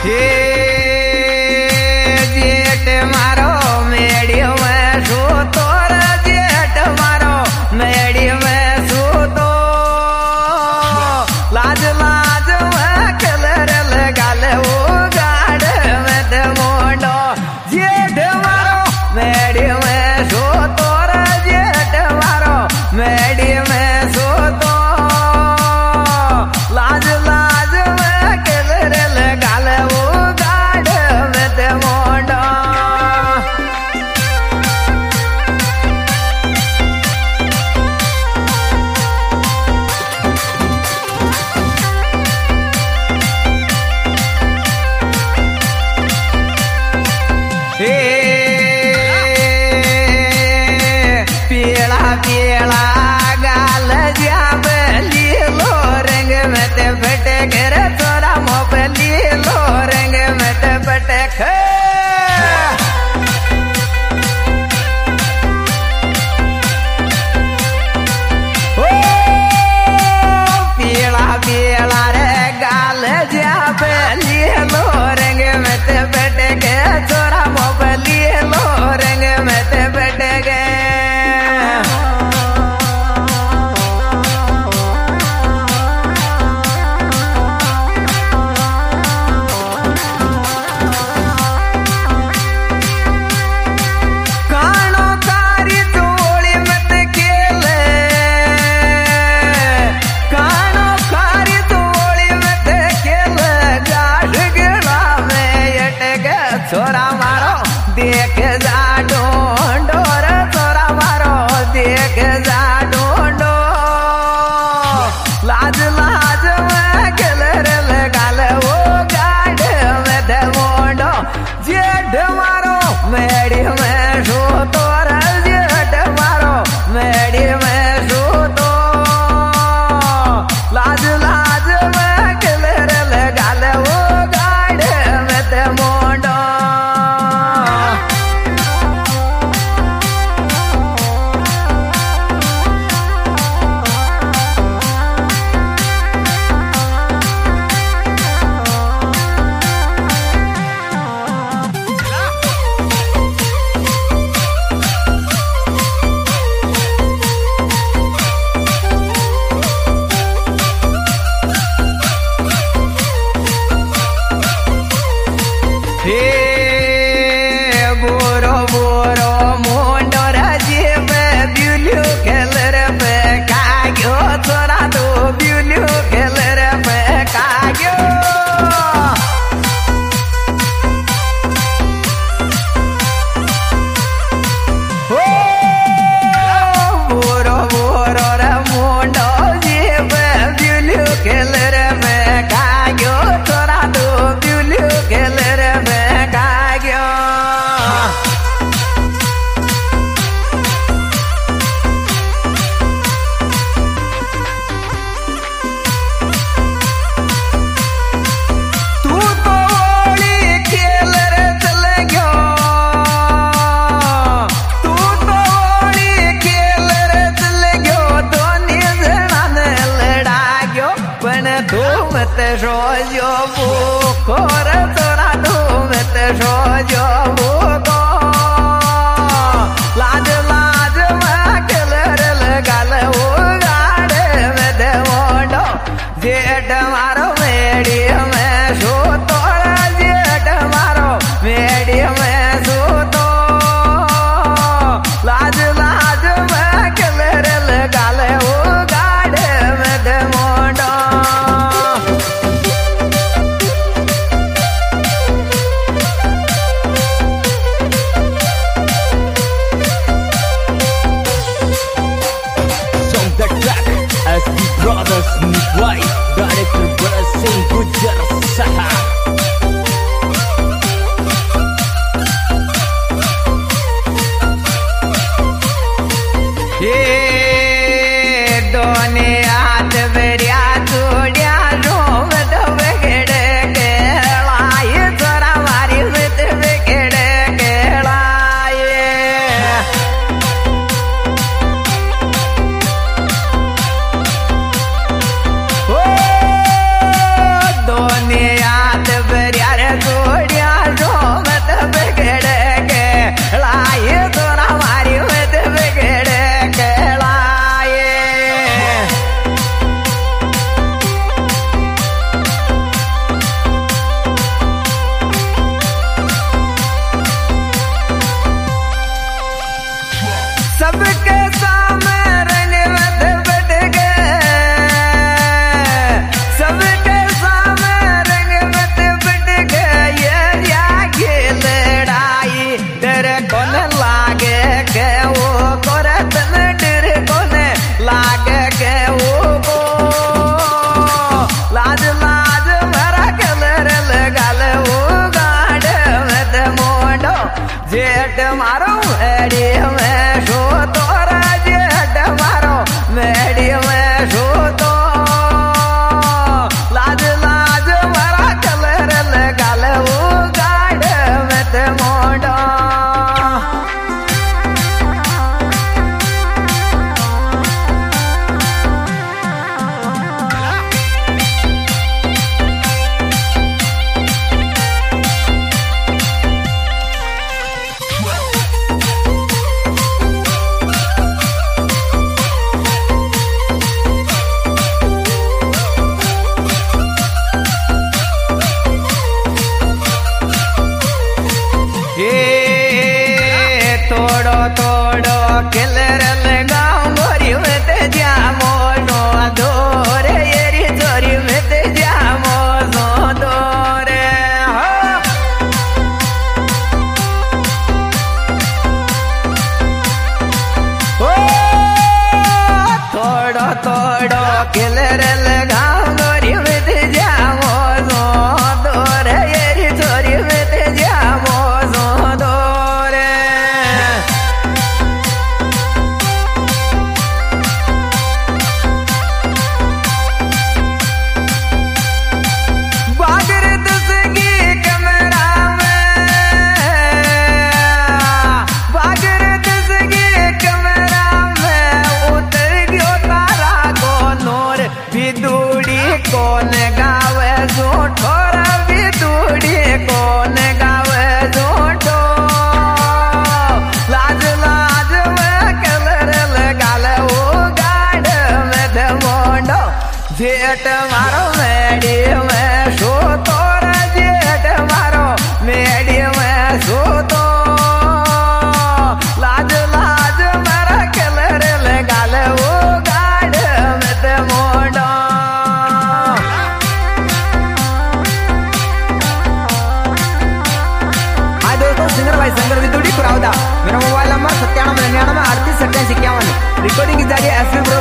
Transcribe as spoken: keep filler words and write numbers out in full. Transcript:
हे जेठ मारो मेड़ी में सूतो रे जेठ मारो मेड़ी में सूतो लाज लाज में कलर लगाल वो गाड़ में ते मोड़ो जेठ मारो मेड़ी में सूतो रे जेठ मारो मेड़ी में सूतो लाज लाज में कलर लगाल वो गाड़ में ते मोड़ो हे पीला पीला गाल जाब लीलो रंग में ते फटे कर तोरा मोप लीलो रंग में ते फटे ओ पीला पीला रे गाल जाब लीलो रंग में ते फटे के तोरा मोप लीलो रंग में ते फटे गए जेठ मारो मेडी में सो तोरा जेठ मारो मेडी में सो तो लाज लाज मारा कलर लगाल वो गाड़ में ते मोड़ा कौन गावे झूठो रवि दूड़ी कौन गावे झूठो लाज लाज में कलर लगाल वो गाड़ में दे मोंडो जेठ मारो मेडी में सो तोरा जेठ मारो मेडी में सो तो लाज लाज मारा कलर लगाल वो गाड़ में दे मोंडो सिंगर भाई संगर विदुड़ी कुरावदा मेरा मोबाइल नंबर सत्तानवे निन्यानवे अड़तीस सत्ताईस इक्यावन रिकॉर्डिंग की जारी एफ